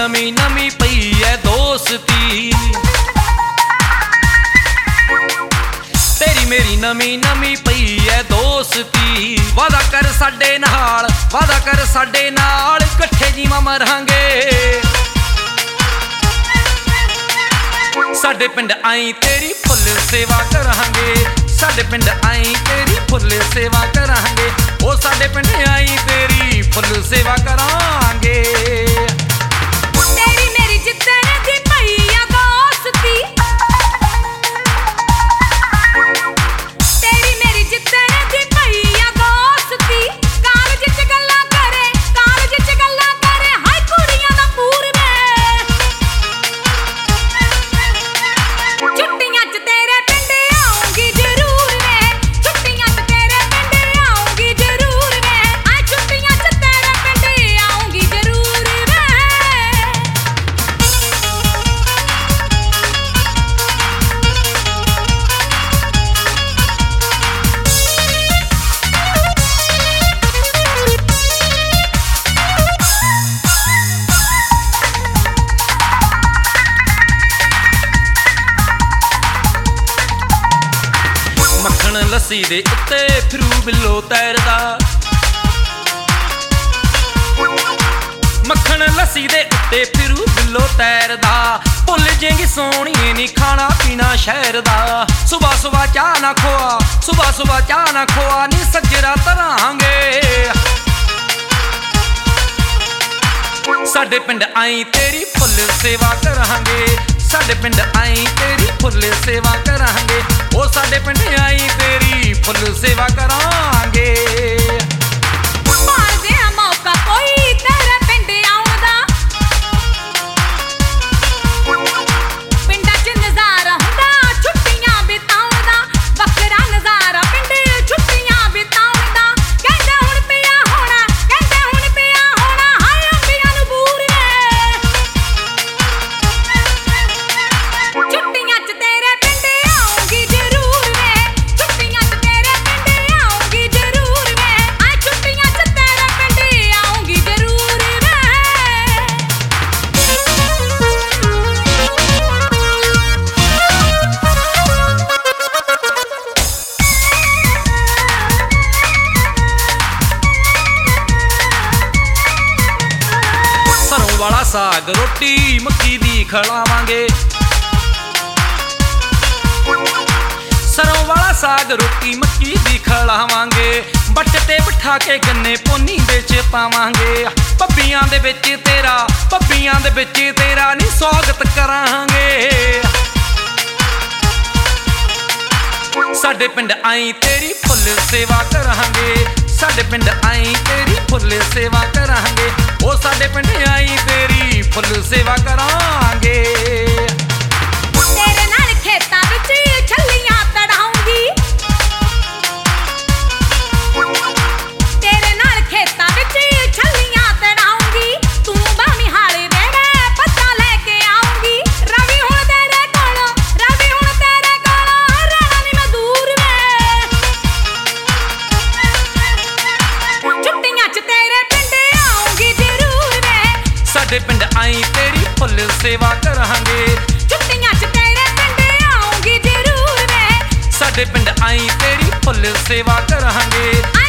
नवी नवी पई है दोस्ती, तेरी मेरी नवी नवी पई है दोस्ती। वादा कर साडे नाल, वादा कर साडे नाल, इकट्ठे जीवां मरांगे। साडे पिंड आई तेरी फुल सेवा करांगे, साडे पिंड आई तेरी फुल सेवा करांगे। ओ साडे पिंड आई तेरी फुल सेवा करांगे। तेरी मेरी जिद्दन दी पई आ दोस्ती, तेरी मेरी जिद्दन दी पई आ दोस्ती। कालज च गल्लां करे, कालज च गल्लां करे, हाय कुड़ियां दा पूर में। छुट्टियां च तेरे पिंड आऊंगी जरूर मैं, छुट्टियां च तेरे पिंड आऊंगी जरूर मैं। आ छुट्टियां च तेरे पिंड आऊंगी जरूर मैं। मक्खण लस्सी दे उत्ते फिरू बिल्लो तैरदा, मक्खण लस्सी दे उत्ते फिरू बिल्लो तैरदा। भुल जेंगी सोहणीए नी खाना पीना शहर दा। सुबह सुबह चाह ना खोआ, सुबह सुबह चाह ना खोआ, नी सज्जरा तरांगे। साडे पिंड आई तेरी फुल सेवा करांगे, साडे पिंड आई तेरी फुल सेवा करांगे। ओ साडे पिंड आई तेरी फुल सेवा करांगे। मारदे आ मौका कोई तेरे पिंड आउण दा, पिंडां च नज़ारा हुंदा छुट्टियां बिताउण दा। वखरा नज़ारा पिंड छुट्टियां बिताउण दा। कहंदे हुण पिया होना, कहंदे हुण पिया होना, हाय अंबियां नूं बूर ने। छुट्टियां च तेरे पिंड आऊंगी जरूर मैं, छुट्टियां च तेरे पिंड आऊंगी जरूर मैं। आ छुट्टियां च तेरे पिंड आऊंगी जरूर मैं। सरों वाला साग रोटी मक्की दी खिलावांगे, सरों वाला साग रोटी मक्की दी खिलावांगे। बट ते बिठा के गन्ने पोनी विच पावांगे। पब्बियां दे विच तेरा, पब्बियां दे विच तेरा नी स्वागत करांगे। साडे पिंड आई तेरी फुल सेवा करांगे, साडे पिंड आई तेरी फुल सेवा करांगे। ओ साडे पिंड आई तेरी फुल सेवा करांगे। तेरे नाल खेतां विच छल्लियां तड़ाऊंगी, तेरे नाल खेतां विच छल्लियां तड़ाऊंगी। तू भावीं हाले दे मैं पत्ता लेके आऊंगी। रवि हुण तेरे कोलों, रवि हुण तेरे कोलों, रहना नी मैं दूर मैं। छुट्टियां च तेरे पिंड आऊंगी जरूर मैं, साडे पिंड आई तेरी फुल सेवा करांगे। छुट्टियां च तेरे पिंड आऊंगी जरूर मैं। साडे पिंड आई तेरी फुल सेवा करांगे।